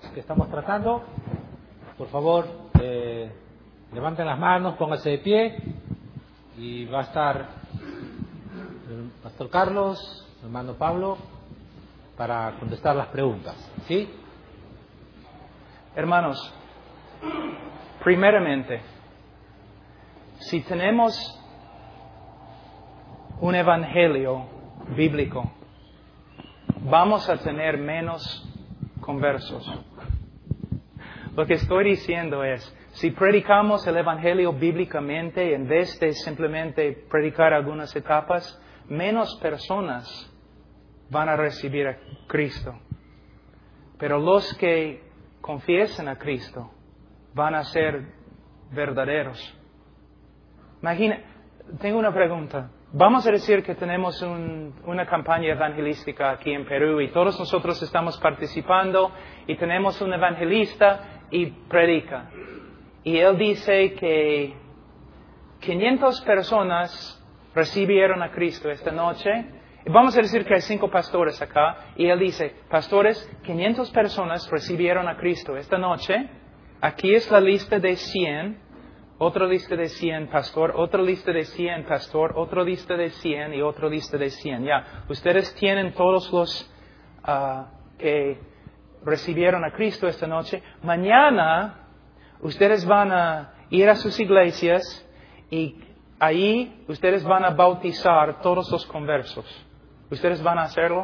que estamos tratando. Por favor, levanten las manos, pónganse de pie y va a estar el Pastor Carlos, el hermano Pablo, para contestar las preguntas. ¿Sí? Hermanos, primeramente, si tenemos un evangelio bíblico, vamos a tener menos conversos. Lo que estoy diciendo es, si predicamos el evangelio bíblicamente, en vez de simplemente predicar algunas etapas, menos personas van a recibir a Cristo. Pero los que confiesen a Cristo van a ser verdaderos. Imagina, tengo una pregunta. Vamos a decir que tenemos una campaña evangelística aquí en Perú y todos nosotros estamos participando y tenemos un evangelista y predica. Y él dice que 500 personas recibieron a Cristo esta noche. Vamos a decir que hay 5 pastores acá y él dice, pastores, 500 personas recibieron a Cristo esta noche. Aquí es la lista de 100. Otra lista de 100, pastor, otra lista de 100, pastor, otra lista de 100 y otra lista de 100. Ya, ustedes tienen todos los que recibieron a Cristo esta noche. Mañana, ustedes van a ir a sus iglesias y ahí ustedes van a bautizar todos los conversos. ¿Ustedes van a hacerlo?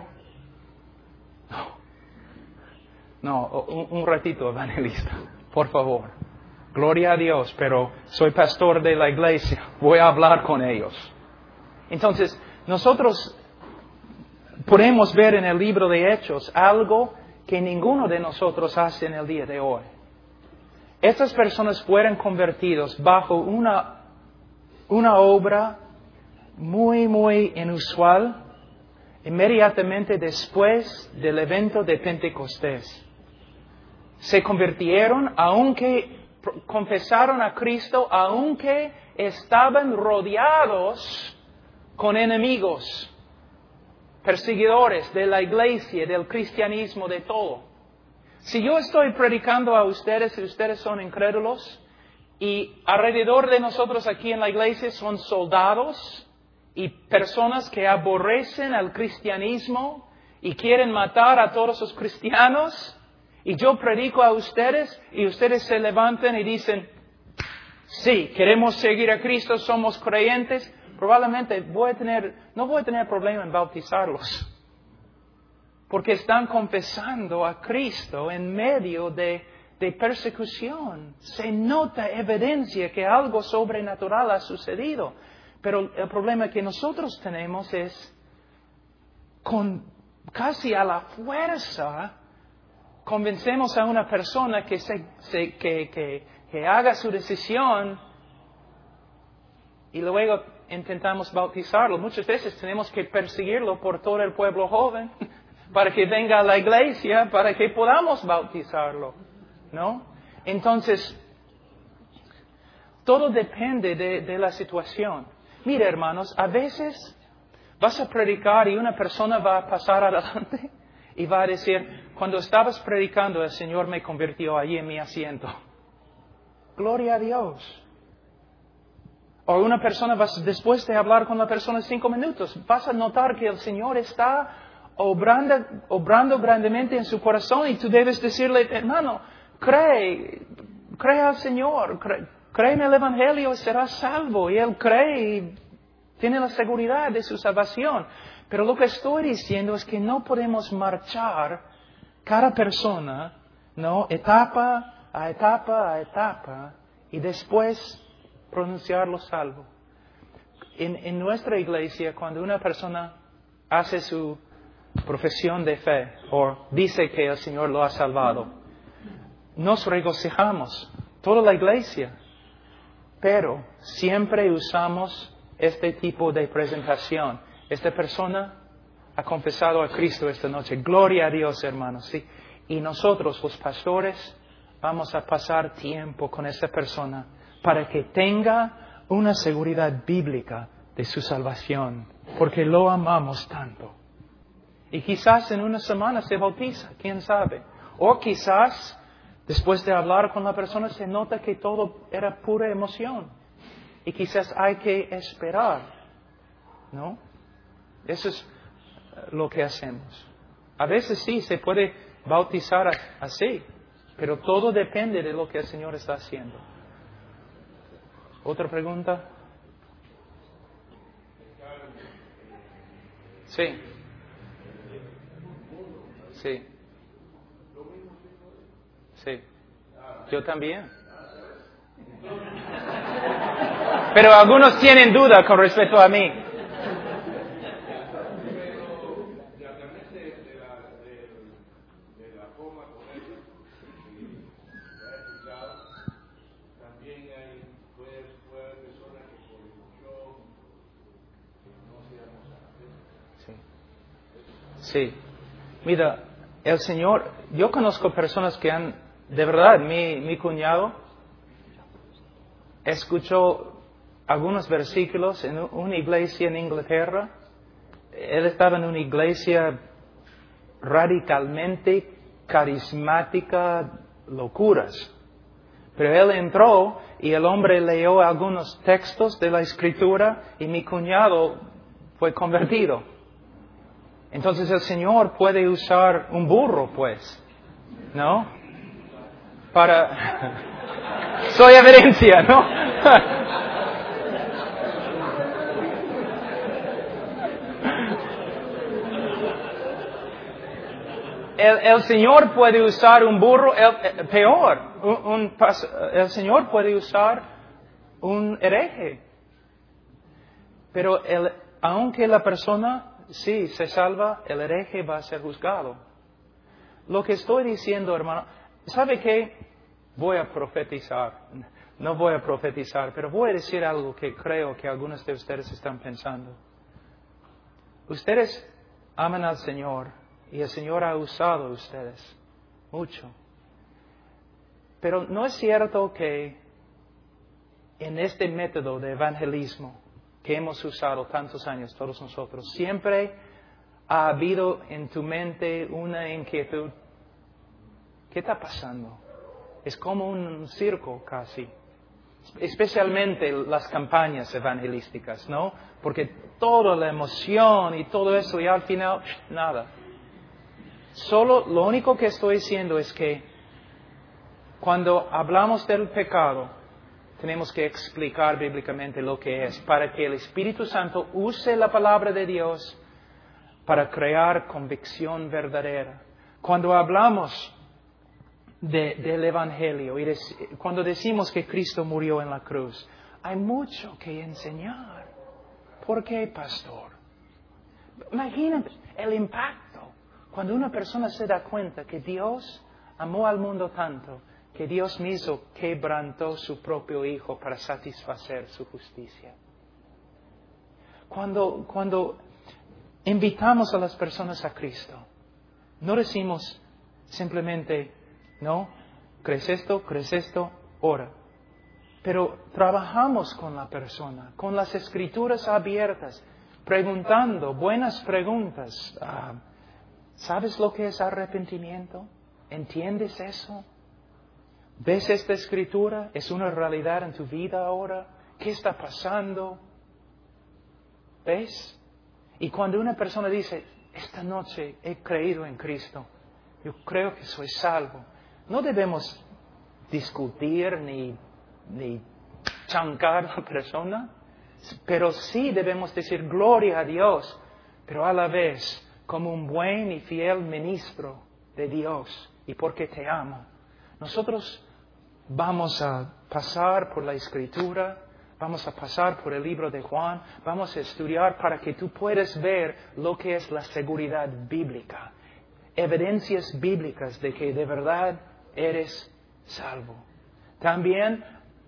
No, un ratito, evangelista, por favor. Gloria a Dios, pero soy pastor de la iglesia. Voy a hablar con ellos. Entonces, nosotros podemos ver en el libro de Hechos algo que ninguno de nosotros hace en el día de hoy. Estas personas fueron convertidos bajo una obra muy, muy inusual inmediatamente después del evento de Pentecostés. Se convirtieron, aunque confesaron a Cristo, aunque estaban rodeados con enemigos, perseguidores de la iglesia, del cristianismo, de todo. Si yo estoy predicando a ustedes y ustedes son incrédulos, y alrededor de nosotros aquí en la iglesia son soldados y personas que aborrecen al cristianismo y quieren matar a todos los cristianos, y yo predico a ustedes y ustedes se levantan y dicen, sí, queremos seguir a Cristo, somos creyentes, probablemente no voy a tener problema en bautizarlos. Porque están confesando a Cristo en medio de persecución. Se nota evidencia que algo sobrenatural ha sucedido. Pero el problema que nosotros tenemos es, casi a la fuerza, convencemos a una persona que haga su decisión y luego intentamos bautizarlo. Muchas veces tenemos que perseguirlo por todo el pueblo joven para que venga a la iglesia, para que podamos bautizarlo, ¿no? Entonces, todo depende de la situación. Mira, hermanos, a veces vas a predicar y una persona va a pasar adelante y va a decir, cuando estabas predicando, el Señor me convirtió allí en mi asiento. Gloria a Dios. O una persona, después de hablar con la persona 5 minutos, vas a notar que el Señor está obrando grandemente en su corazón y tú debes decirle, hermano, cree al Señor, cree en el Evangelio y serás salvo. Y él cree y tiene la seguridad de su salvación. Pero lo que estoy diciendo es que no podemos marchar cada persona, ¿no? Etapa a etapa, y después pronunciarlo salvo. En nuestra iglesia, cuando una persona hace su profesión de fe, o dice que el Señor lo ha salvado, nos regocijamos, toda la iglesia, pero siempre usamos este tipo de presentación. Esta persona ha confesado a Cristo esta noche. Gloria a Dios, hermanos. ¿Sí? Y nosotros, los pastores, vamos a pasar tiempo con esta persona para que tenga una seguridad bíblica de su salvación, porque lo amamos tanto. Y quizás en una semana se bautiza, quién sabe. O quizás, después de hablar con la persona, se nota que todo era pura emoción. Y quizás hay que esperar, ¿no? Eso es lo que hacemos. A veces sí, se puede bautizar así, pero todo depende de lo que el Señor está haciendo. ¿Otra pregunta? Sí. Sí. Sí. Yo también. Pero algunos tienen duda con respecto a mí. Sí. Mira, el Señor, yo conozco personas que han, de verdad, mi cuñado escuchó algunos versículos en una iglesia en Inglaterra. Él estaba en una iglesia radicalmente carismática, locuras. Pero él entró y el hombre leyó algunos textos de la Escritura y mi cuñado fue convertido. Entonces el Señor puede usar un burro, pues, ¿no? Soy evidencia, ¿no? El Señor puede usar un burro, peor, el Señor puede usar un hereje. Pero aunque la persona sí se salva, el hereje va a ser juzgado. Lo que estoy diciendo, hermano, ¿sabe qué? Voy a profetizar. No voy a profetizar, pero voy a decir algo que creo que algunos de ustedes están pensando. Ustedes aman al Señor y el Señor ha usado a ustedes mucho. Pero ¿no es cierto que en este método de evangelismo que hemos usado tantos años todos nosotros, siempre ha habido en tu mente una inquietud? ¿Qué está pasando? Es como un circo casi. Especialmente las campañas evangelísticas, ¿no? Porque toda la emoción y todo eso y al final, nada. Solo lo único que estoy diciendo es que cuando hablamos del pecado, tenemos que explicar bíblicamente lo que es, para que el Espíritu Santo use la palabra de Dios para crear convicción verdadera. Cuando hablamos del Evangelio y cuando decimos que Cristo murió en la cruz, hay mucho que enseñar. ¿Por qué, pastor? Imagínate el impacto cuando una persona se da cuenta que Dios amó al mundo tanto que Dios mismo quebrantó su propio Hijo para satisfacer su justicia. Cuando invitamos a las personas a Cristo, no decimos simplemente, no, crees esto, ora. Pero trabajamos con la persona, con las Escrituras abiertas, preguntando buenas preguntas. ¿Sabes lo que es arrepentimiento? ¿Entiendes eso? ¿Ves esta Escritura? ¿Es una realidad en tu vida ahora? ¿Qué está pasando? ¿Ves? Y cuando una persona dice, esta noche he creído en Cristo, yo creo que soy salvo, no debemos discutir ni chancar a la persona, pero sí debemos decir gloria a Dios, pero a la vez como un buen y fiel ministro de Dios y porque te amo. Nosotros vamos a pasar por la Escritura, vamos a pasar por el libro de Juan, vamos a estudiar para que tú puedas ver lo que es la seguridad bíblica, evidencias bíblicas de que de verdad eres salvo. También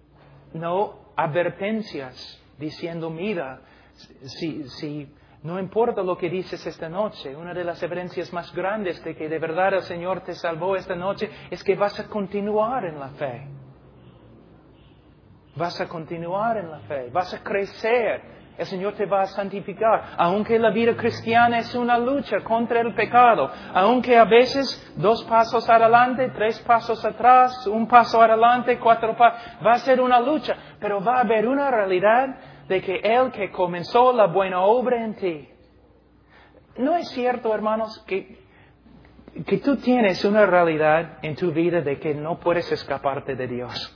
advertencias diciendo, mira, si no importa lo que dices esta noche, una de las evidencias más grandes de que de verdad el Señor te salvó esta noche es que vas a continuar en la fe. Vas a continuar en la fe, vas a crecer El Señor te va a santificar. Aunque la vida cristiana es una lucha contra el pecado. Aunque a veces 2 pasos adelante, 3 pasos atrás, 1 paso adelante, 4 pasos. Va a ser una lucha. Pero va a haber una realidad de que Él que comenzó la buena obra en ti. ¿No es cierto, hermanos, que tú tienes una realidad en tu vida de que no puedes escaparte de Dios?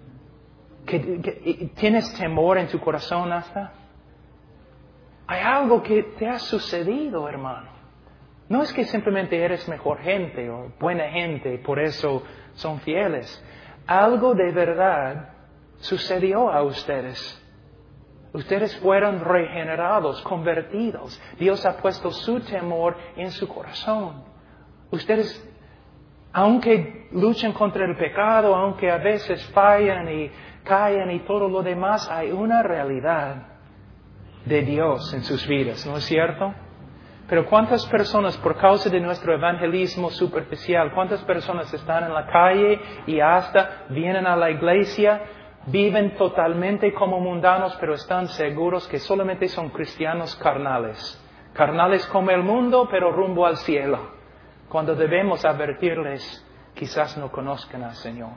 Que tienes temor en tu corazón hasta. Hay algo que te ha sucedido, hermano. No es que simplemente eres mejor gente o buena gente y por eso son fieles. Algo de verdad sucedió a ustedes. Ustedes fueron regenerados, convertidos. Dios ha puesto su temor en su corazón. Ustedes, aunque luchen contra el pecado, aunque a veces fallan y caen y todo lo demás, hay una realidad de Dios en sus vidas, ¿no es cierto? Pero ¿cuántas personas, por causa de nuestro evangelismo superficial, cuántas personas están en la calle y hasta vienen a la iglesia, viven totalmente como mundanos, pero están seguros que solamente son cristianos carnales? Carnales como el mundo, pero rumbo al cielo. Cuando debemos advertirles, quizás no conozcan al Señor.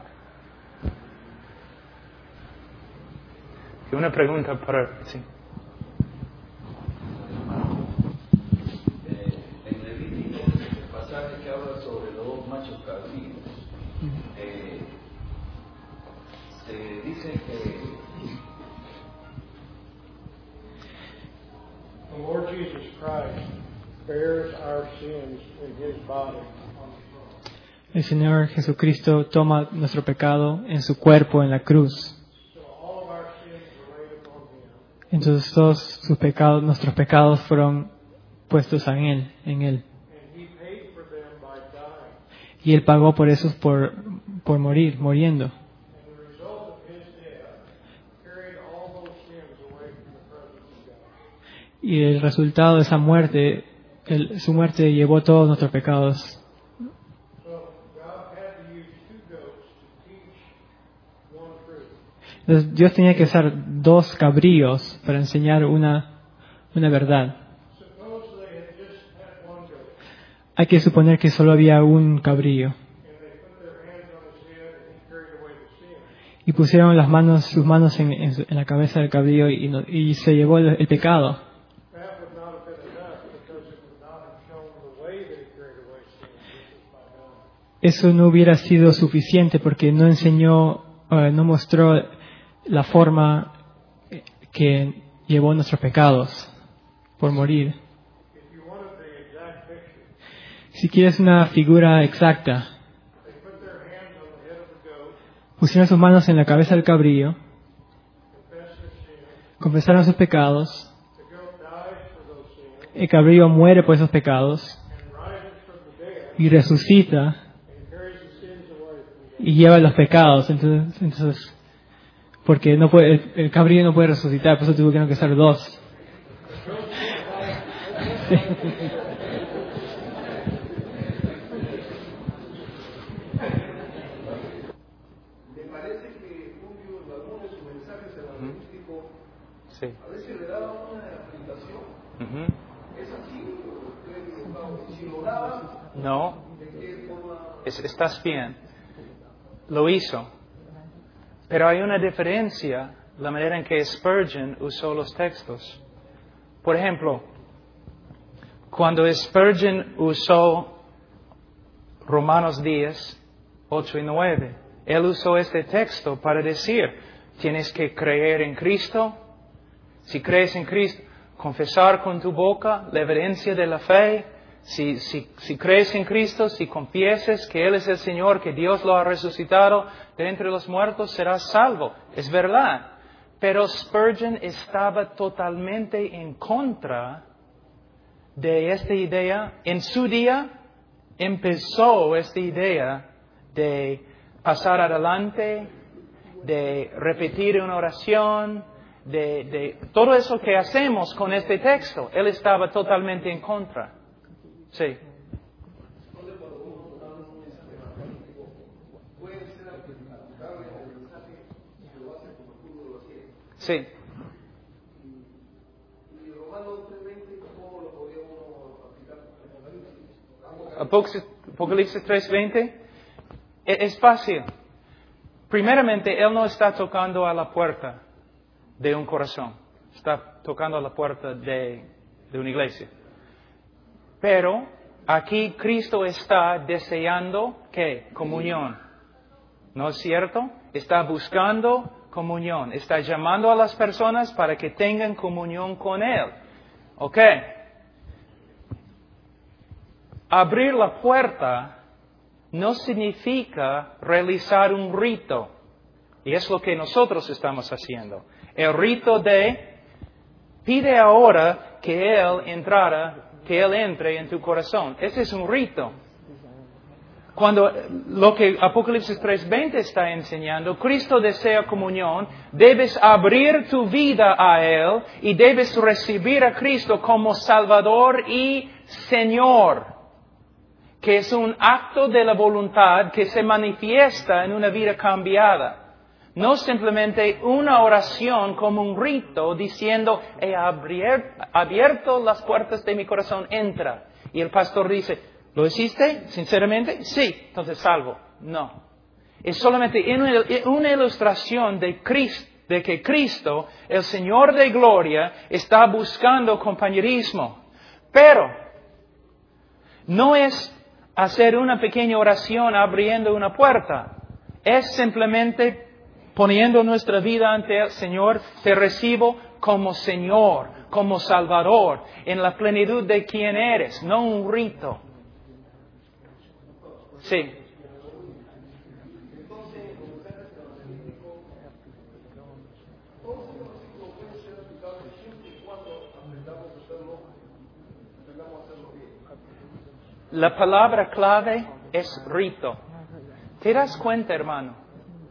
Y una pregunta para... Sí. En Levítico, el pasaje que habla sobre los 2 machos cabríos, se dice que the Lord Jesus Christ bears our sins in His body. El Señor Jesucristo toma nuestro pecado en su cuerpo en la cruz. Entonces todos sus pecados, nuestros pecados fueron puestos en Él. Y Él pagó por esos por muriendo. Y el resultado de esa muerte, su muerte llevó todos nuestros pecados. Entonces, Dios tenía que usar 2 cabríos para enseñar una verdad. Hay que suponer que solo había un cabrío. Y pusieron sus manos en la cabeza del cabrío y se llevó el pecado. Eso no hubiera sido suficiente porque no enseñó, no mostró la forma que llevó nuestros pecados por morir. Si quieres una figura exacta, pusieron sus manos en la cabeza del cabrío, confesaron sus pecados, el cabrío muere por esos pecados y resucita y lleva los pecados. Entonces porque el cabrío no puede resucitar, por eso tuvieron que ser 2. me parece que Julio Laguna en sus mensajes evangelísticos Sí. a veces le daba una explicación. ¿Es así o cree que equivocado? Si lo daba, No, ¿de qué forma? estás bien. Lo hizo. Pero hay una diferencia, la manera en que Spurgeon usó los textos. Por ejemplo, cuando Spurgeon usó Romanos 10, 8 y 9, él usó este texto para decir, tienes que creer en Cristo. Si crees en Cristo, confesar con tu boca la evidencia de la fe. Si crees en Cristo, si confieses que Él es el Señor, que Dios lo ha resucitado de entre los muertos, serás salvo. Es verdad. Pero Spurgeon estaba totalmente en contra de esta idea. En su día empezó esta idea de pasar adelante, de repetir una oración, de todo eso que hacemos con este texto. Él estaba totalmente en contra. Sí. Sí. Apocalipsis 3:20. Es fácil. Primeramente, Él no está tocando a la puerta de un corazón. Está tocando a la puerta de una iglesia. Pero aquí Cristo está deseando, ¿qué? Comunión. ¿No es cierto? Está buscando comunión. Está llamando a las personas para que tengan comunión con Él. ¿Ok? Abrir la puerta no significa realizar un rito. Y es lo que nosotros estamos haciendo. El rito de pide ahora que Él entre en tu corazón. Ese es un rito. Cuando lo que Apocalipsis 3:20 está enseñando, Cristo desea comunión, debes abrir tu vida a Él y debes recibir a Cristo como Salvador y Señor, que es un acto de la voluntad que se manifiesta en una vida cambiada. No simplemente una oración como un rito diciendo, he abierto las puertas de mi corazón, entra. Y el pastor dice, ¿lo hiciste sinceramente? Sí, entonces salvo. No. Es solamente una ilustración de que Cristo, el Señor de gloria, está buscando compañerismo. Pero no es hacer una pequeña oración abriendo una puerta. Es simplemente poniendo nuestra vida ante el Señor, te recibo como Señor, como Salvador, en la plenitud de quien eres, no un rito. Sí. La palabra clave es rito. ¿Te das cuenta, hermano?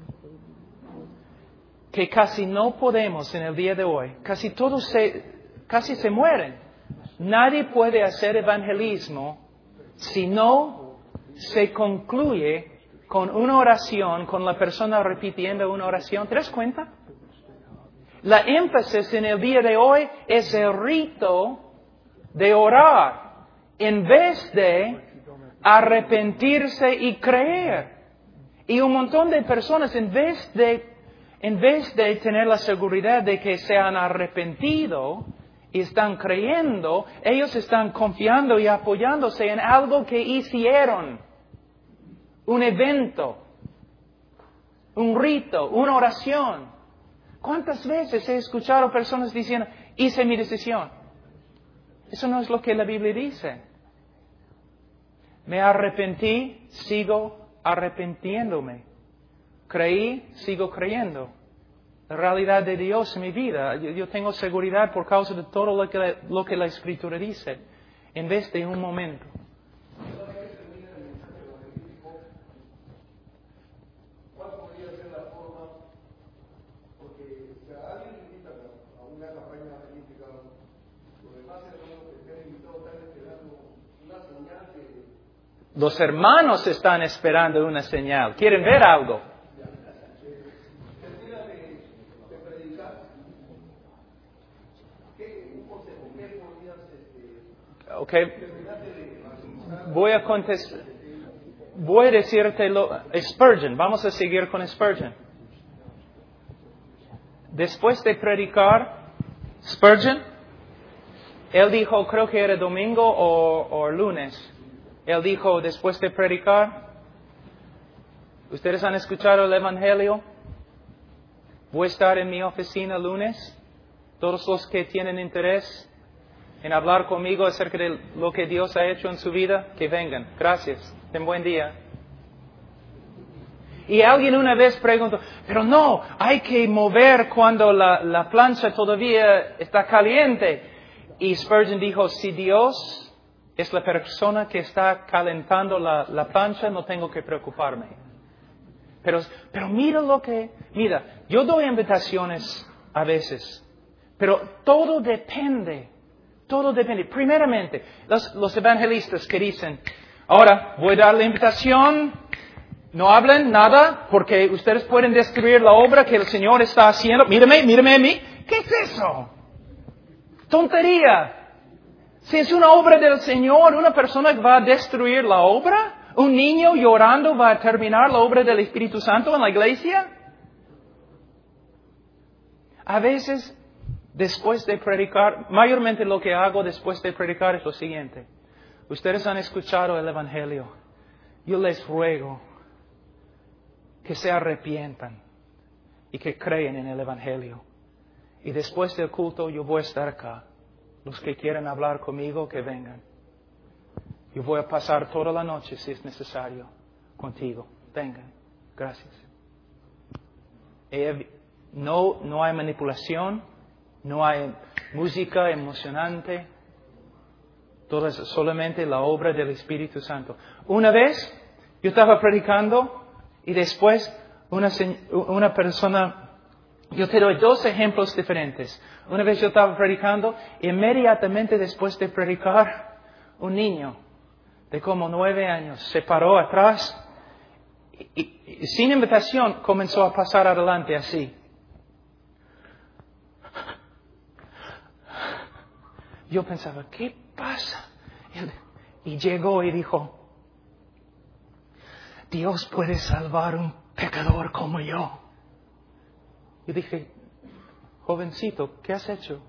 Que casi no podemos en el día de hoy, casi se mueren. Nadie puede hacer evangelismo si no se concluye con una oración, con la persona repitiendo una oración. ¿Te das cuenta? La énfasis en el día de hoy es el rito de orar, en vez de arrepentirse y creer. Y un montón de personas, en vez de tener la seguridad de que se han arrepentido y están creyendo, ellos están confiando y apoyándose en algo que hicieron. Un evento, un rito, una oración. ¿Cuántas veces he escuchado personas diciendo, hice mi decisión? Eso no es lo que la Biblia dice. Me arrepentí, sigo arrepintiéndome. Creí, sigo creyendo. La realidad de Dios en mi vida. Yo tengo seguridad por causa de todo lo que la Escritura dice, en vez de un momento. ¿Cuál podría ser la forma? Porque si a alguien le invitan a una campaña política, los demás hermanos que estén invitados están esperando una señal que... Los hermanos están esperando una señal. ¿Quieren ver algo? Okay. Voy a decirte Spurgeon. Vamos a seguir con Spurgeon. Después de predicar, Spurgeon, él dijo, creo que era domingo o lunes, él dijo, después de predicar, ¿ustedes han escuchado el Evangelio? Voy a estar en mi oficina lunes. Todos los que tienen interés en hablar conmigo acerca de lo que Dios ha hecho en su vida, que vengan. Gracias. Ten buen día. Y alguien una vez preguntó, pero no, hay que mover cuando la plancha todavía está caliente. Y Spurgeon dijo, si Dios es la persona que está calentando la plancha, no tengo que preocuparme. Pero mira, yo doy invitaciones a veces, pero todo depende. Primeramente, los evangelistas que dicen, ahora voy a dar la invitación, no hablen nada, porque ustedes pueden describir la obra que el Señor está haciendo. Mírame a mí. ¿Qué es eso? Tontería. Si es una obra del Señor, una persona va a destruir la obra. Un niño llorando va a terminar la obra del Espíritu Santo en la iglesia. A veces, después de predicar, mayormente lo que hago después de predicar es lo siguiente. Ustedes han escuchado el Evangelio. Yo les ruego que se arrepientan y que creen en el Evangelio. Y después del culto yo voy a estar acá. Los que quieran hablar conmigo, que vengan. Yo voy a pasar toda la noche, si es necesario, contigo. Vengan. Gracias. No hay manipulación, no hay música emocionante. Todo es solamente la obra del Espíritu Santo. Una vez yo estaba predicando y después una persona, yo te doy 2 ejemplos diferentes. Una vez yo estaba predicando, inmediatamente después de predicar, un niño de como 9 años se paró atrás y sin invitación comenzó a pasar adelante así. Yo pensaba, ¿qué pasa? Y llegó y dijo, Dios puede salvar un pecador como yo. Yo dije, jovencito, ¿qué has hecho?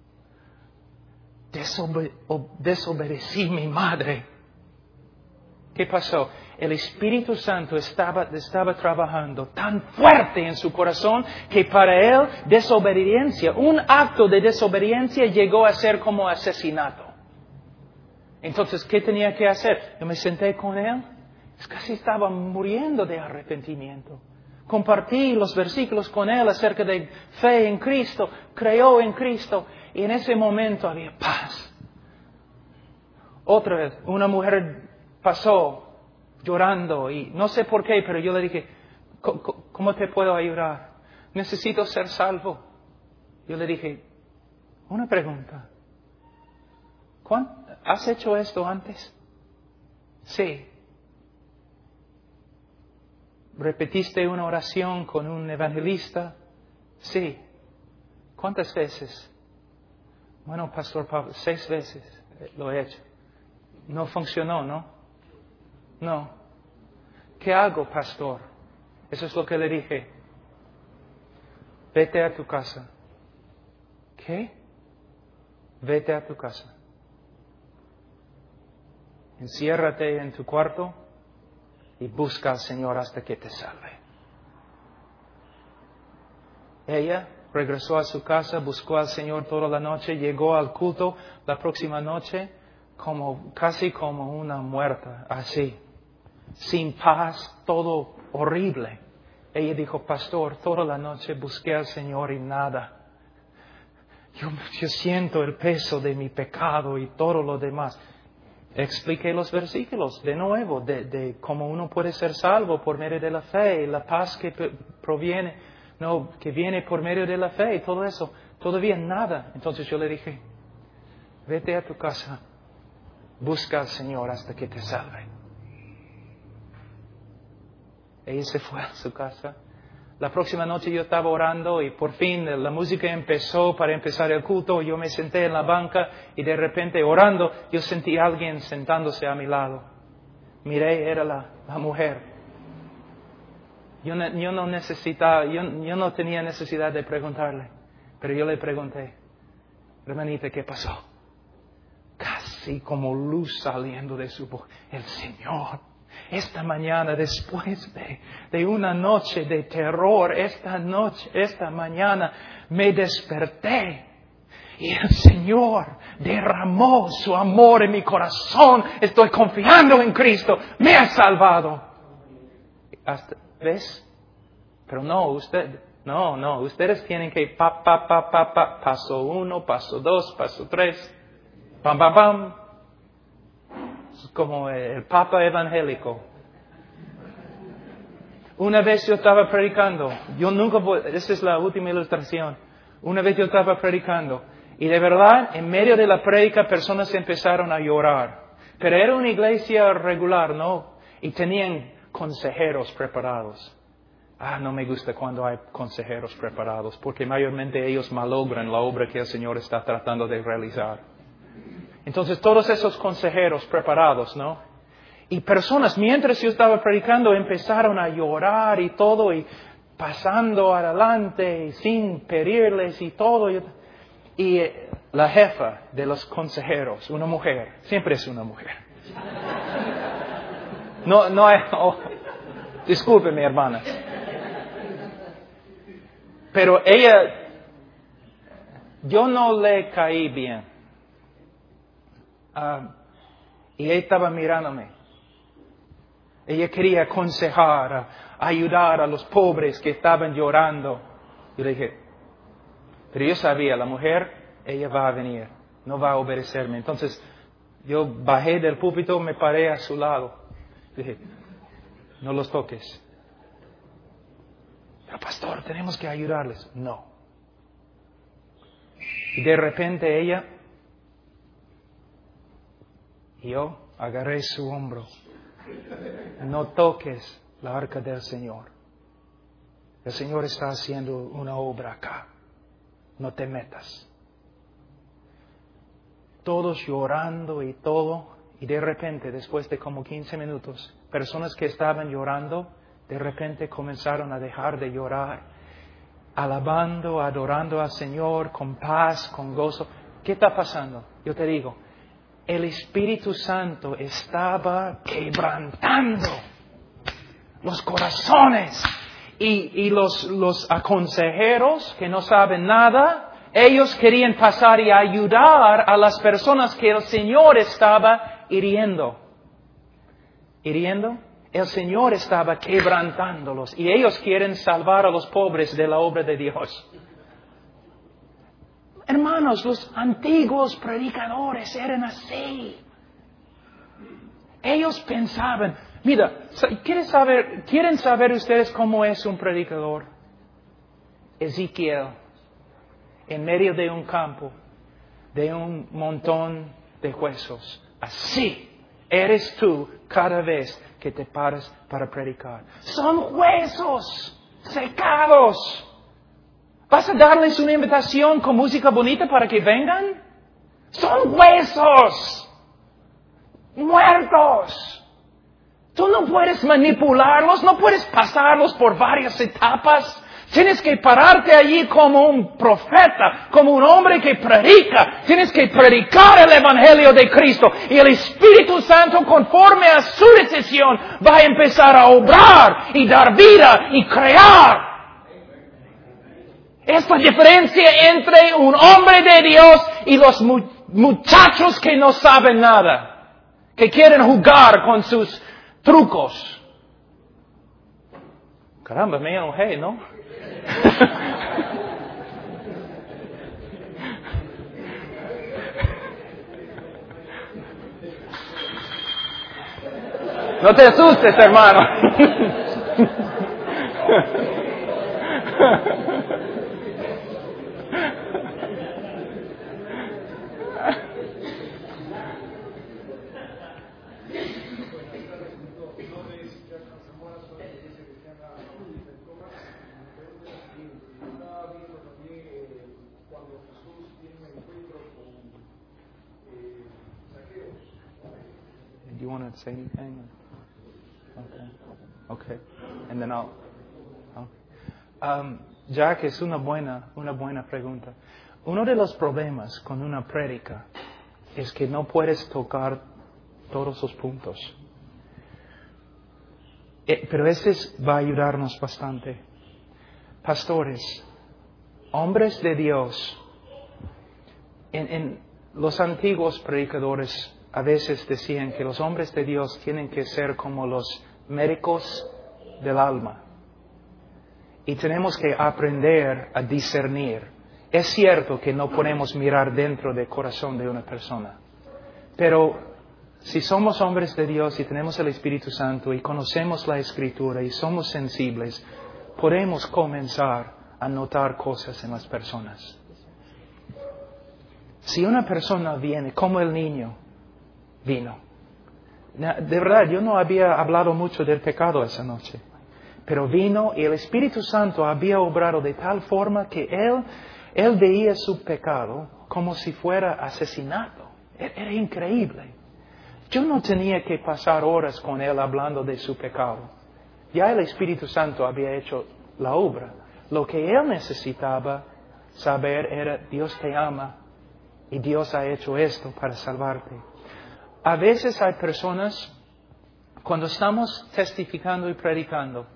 Desobedecí a mi madre. ¿Qué pasó? El Espíritu Santo estaba trabajando tan fuerte en su corazón que para él desobediencia, un acto de desobediencia llegó a ser como asesinato. Entonces, ¿qué tenía que hacer? Yo me senté con él, casi estaba muriendo de arrepentimiento. Compartí los versículos con él acerca de fe en Cristo, creyó en Cristo y en ese momento había paz. Otra vez, una mujer pasó llorando y no sé por qué, pero yo le dije, ¿cómo te puedo ayudar? Necesito ser salvo. Yo le dije, una pregunta. ¿Has hecho esto antes? Sí. ¿Repetiste una oración con un evangelista? Sí. ¿Cuántas veces? Bueno, Pastor Pablo, 6 veces lo he hecho. No funcionó, ¿no? No. ¿Qué hago, pastor? Eso es lo que le dije. Vete a tu casa. ¿Qué? Vete a tu casa. Enciérrate en tu cuarto y busca al Señor hasta que te salve. Ella regresó a su casa, buscó al Señor toda la noche, llegó al culto la próxima noche casi como una muerta, así. Sin paz, todo horrible. Ella dijo, pastor, toda la noche busqué al Señor y nada. Yo siento el peso de mi pecado y todo lo demás. Expliqué los versículos de nuevo, de cómo uno puede ser salvo por medio de la fe, y la paz que que viene por medio de la fe y todo eso. Todavía nada. Entonces yo le dije, vete a tu casa, busca al Señor hasta que te salve. Ella se fue a su casa. La próxima noche yo estaba orando y por fin la música empezó para empezar el culto. Yo me senté en la banca y de repente orando yo sentí a alguien sentándose a mi lado. Miré, era la mujer. Yo no tenía necesidad de preguntarle, pero yo le pregunté, hermanita, ¿qué pasó? Casi como luz saliendo de su boca. El Señor. Esta mañana, después de una noche de terror, esta mañana me desperté y el Señor derramó su amor en mi corazón. Estoy confiando en Cristo. Me ha salvado. ¿Ves? Pero no, ustedes tienen que paso 1, paso 2, paso 3, pam, pam, pam. Como el Papa evangélico. Una vez yo estaba predicando, esta es la última ilustración. Una vez yo estaba predicando y de verdad, en medio de la prédica, personas empezaron a llorar. Pero era una iglesia regular, ¿no? Y tenían consejeros preparados. No me gusta cuando hay consejeros preparados, porque mayormente ellos malogran la obra que el Señor está tratando de realizar. Entonces todos esos consejeros preparados, ¿no? Y personas, mientras yo estaba predicando, empezaron a llorar y todo, y pasando adelante, y sin pedirles y todo. Y la jefa de los consejeros, una mujer, siempre es una mujer. No hay... Oh, discúlpeme, hermana. Pero ella, yo no le caí bien. Y ella estaba mirándome. Ella quería aconsejar, ayudar a los pobres que estaban llorando. Yo le dije, pero yo sabía, la mujer, ella va a venir, no va a obedecerme. Entonces, yo bajé del púlpito, me paré a su lado. Dije, no los toques. Pero pastor, tenemos que ayudarles. No. Y de repente ella, y yo agarré su hombro. No toques la arca del Señor. El Señor está haciendo una obra acá. No te metas. Todos llorando y todo. Y de repente, después de como 15 minutos, personas que estaban llorando, de repente comenzaron a dejar de llorar, alabando, adorando al Señor con paz, con gozo. ¿Qué está pasando? Yo te digo, el Espíritu Santo estaba quebrantando los corazones. Y los consejeros que no saben nada, ellos querían pasar y ayudar a las personas que el Señor estaba hiriendo. ¿Hiriendo? El Señor estaba quebrantándolos. Y ellos quieren salvar a los pobres de la obra de Dios. Hermanos, los antiguos predicadores eran así. Ellos pensaban, mira, ¿quieren saber ustedes cómo es un predicador? Ezequiel, en medio de un campo, de un montón de huesos. Así eres tú cada vez que te paras para predicar. Son huesos secados. ¿Vas a darles una invitación con música bonita para que vengan? Son huesos muertos. Tú no puedes manipularlos, no puedes pasarlos por varias etapas. Tienes que pararte allí como un profeta, como un hombre que predica. Tienes que predicar el Evangelio de Cristo. Y el Espíritu Santo, conforme a su decisión, va a empezar a obrar y dar vida y crear. Es la diferencia entre un hombre de Dios y los muchachos que no saben nada, que quieren jugar con sus trucos. Caramba, me enojé, ¿no? No te asustes, hermano. Do you want to say anything? Okay. And then I'll. Jack, es una buena pregunta. Uno de los problemas con una prédica es que no puedes tocar todos los puntos. Pero ese va a ayudarnos bastante. Pastores, hombres de Dios, en los antiguos predicadores a veces decían que los hombres de Dios tienen que ser como los médicos del alma. Y tenemos que aprender a discernir. Es cierto que no podemos mirar dentro del corazón de una persona. Pero si somos hombres de Dios y tenemos el Espíritu Santo y conocemos la Escritura y somos sensibles, podemos comenzar a notar cosas en las personas. Si una persona viene como el niño vino. De verdad, yo no había hablado mucho del pecado esa noche. Pero vino y el Espíritu Santo había obrado de tal forma que él veía su pecado como si fuera asesinato. Era increíble. Yo no tenía que pasar horas con él hablando de su pecado. Ya el Espíritu Santo había hecho la obra. Lo que él necesitaba saber era: Dios te ama y Dios ha hecho esto para salvarte. A veces hay personas, cuando estamos testificando y predicando,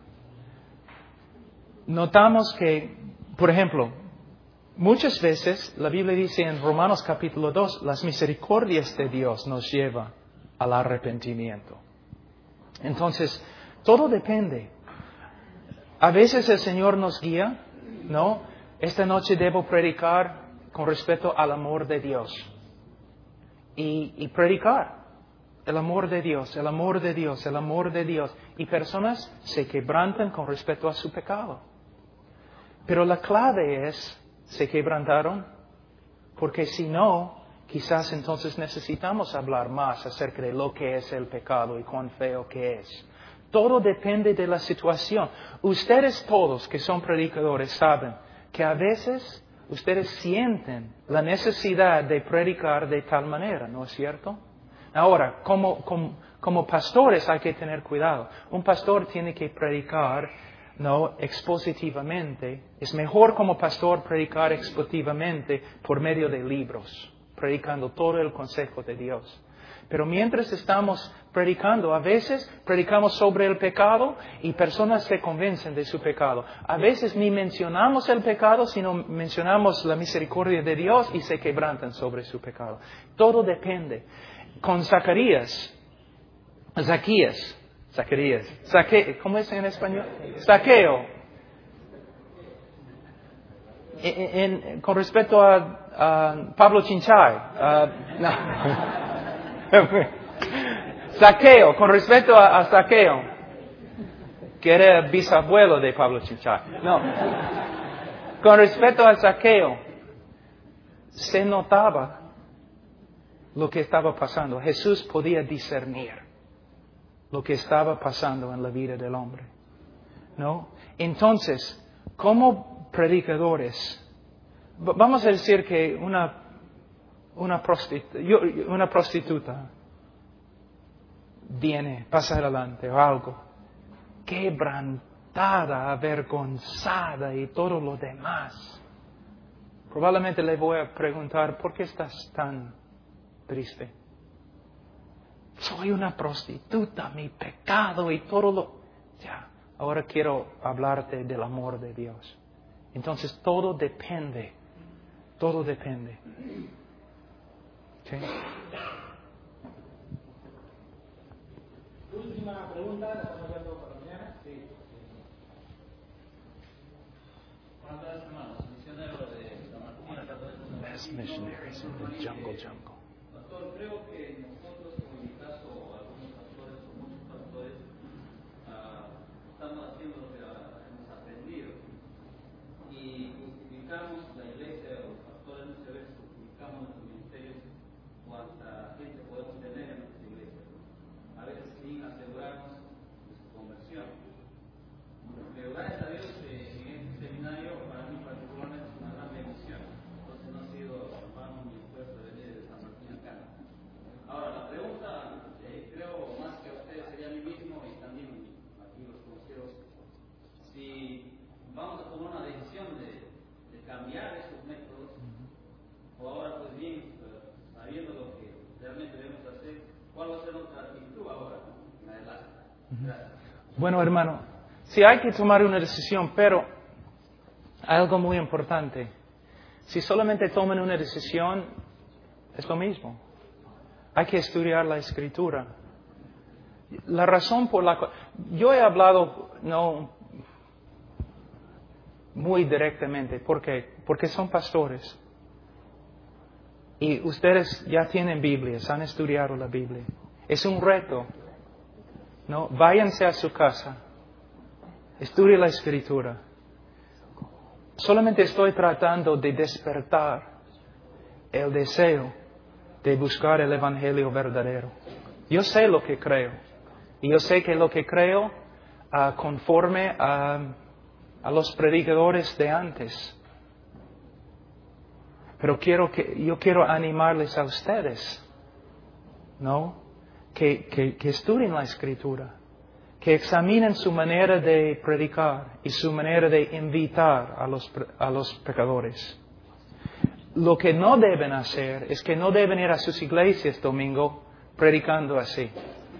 notamos que, por ejemplo, muchas veces la Biblia dice en Romanos capítulo 2, las misericordias de Dios nos llevan al arrepentimiento. Entonces, todo depende. A veces el Señor nos guía, ¿no? Esta noche debo predicar con respecto al amor de Dios. Y predicar el amor de Dios, el amor de Dios, el amor de Dios. Y personas se quebrantan con respecto a su pecado. Pero la clave es: ¿se quebrantaron? Porque si no, quizás entonces necesitamos hablar más acerca de lo que es el pecado y cuán feo que es. Todo depende de la situación. Ustedes todos que son predicadores saben que a veces ustedes sienten la necesidad de predicar de tal manera, ¿no es cierto? Ahora, como pastores hay que tener cuidado. Un pastor tiene que predicar, no expositivamente. Es mejor como pastor predicar expositivamente por medio de libros, predicando todo el consejo de Dios. Pero mientras estamos predicando, a veces predicamos sobre el pecado y personas se convencen de su pecado. A veces ni mencionamos el pecado, sino mencionamos la misericordia de Dios y se quebrantan sobre su pecado. Todo depende. Con Zacarías, ¿cómo es en español? Zaqueo. Con respecto a Pablo Chinchay, Zaqueo, con respecto a Zaqueo, que era bisabuelo de Pablo Chinchay. No. Con respecto a Zaqueo, se notaba lo que estaba pasando. Jesús podía discernir lo que estaba pasando en la vida del hombre, ¿no? Entonces, como predicadores, vamos a decir que una prostituta viene, pasa adelante o algo, quebrantada, avergonzada y todo lo demás. Probablemente le voy a preguntar: ¿por qué estás tan triste? Soy una prostituta, mi pecado y todo lo... Ya, ahora quiero hablarte del amor de Dios. Entonces todo depende. Todo depende. ¿Okay? Última pregunta, la estamos viendo para mañana. Sí. ¿Cuántas semanas? Misionero de San Martín. Best missionaries in the jungle. Pastor, creo que nosotros, en mi caso, algunos pastores o muchos pastores, estamos haciendo lo que hemos aprendido. Y justificamos la iglesia, los pastores muchas veces justificamos nuestros ministerios cuánta gente podemos tener en nuestra iglesia. A veces sin asegurarnos de su conversión. Pero gracias a Dios, en este seminario, para mí particularmente, es una gran bendición. Entonces no ha sido hermano mi esfuerzo de venir de San Martín acá. Ahora, la pregunta, creo más que a ustedes sería a mí mismo y también aquí los conocidos, si vamos a tomar una decisión de cambiar esos métodos, o ahora pues bien, sabiendo lo que realmente debemos hacer, ¿cuál va a ser nuestra actitud ahora en adelante? Gracias. Bueno, hermano, sí hay que tomar una decisión, pero hay algo muy importante. Si solamente toman una decisión, es lo mismo. Hay que estudiar la Escritura. La razón por la cual... Yo he hablado, no muy directamente, ¿por qué? Porque son pastores. Y ustedes ya tienen Biblias, han estudiado la Biblia. Es un reto, ¿no? Váyanse a su casa, estudien la Escritura. Solamente estoy tratando de despertar el deseo de buscar el Evangelio verdadero. Yo sé lo que creo. Y yo sé que lo que creo conforme a los predicadores de antes. Pero yo quiero animarles a ustedes ¿no? Que estudien la Escritura, que examinen su manera de predicar y su manera de invitar a los pecadores. Lo que no deben hacer es que no deben ir a sus iglesias domingo predicando así.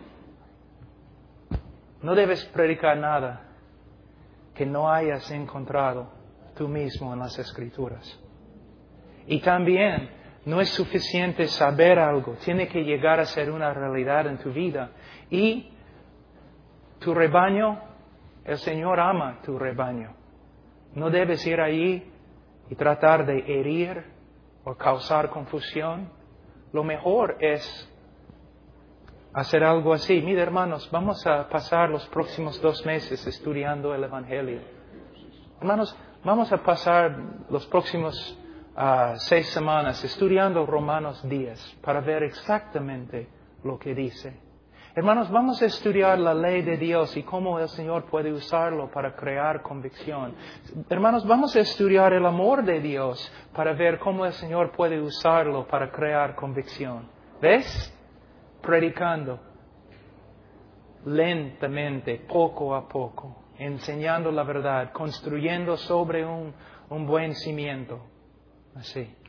No debes predicar nada que no hayas encontrado tú mismo en las Escrituras. Y también no es suficiente saber algo, tiene que llegar a ser una realidad en tu vida. Y tu rebaño, el Señor ama tu rebaño. No debes ir allí y tratar de herir o causar confusión. Lo mejor es hacer algo así. Mira, hermanos, vamos a pasar los próximos 2 meses estudiando el Evangelio. Hermanos, vamos a pasar los próximos 6 semanas estudiando Romanos 10 para ver exactamente lo que dice. Hermanos, vamos a estudiar la ley de Dios y cómo el Señor puede usarlo para crear convicción. Hermanos, vamos a estudiar el amor de Dios para ver cómo el Señor puede usarlo para crear convicción. ¿Ves? Predicando lentamente, poco a poco, enseñando la verdad, construyendo sobre un buen cimiento. Así.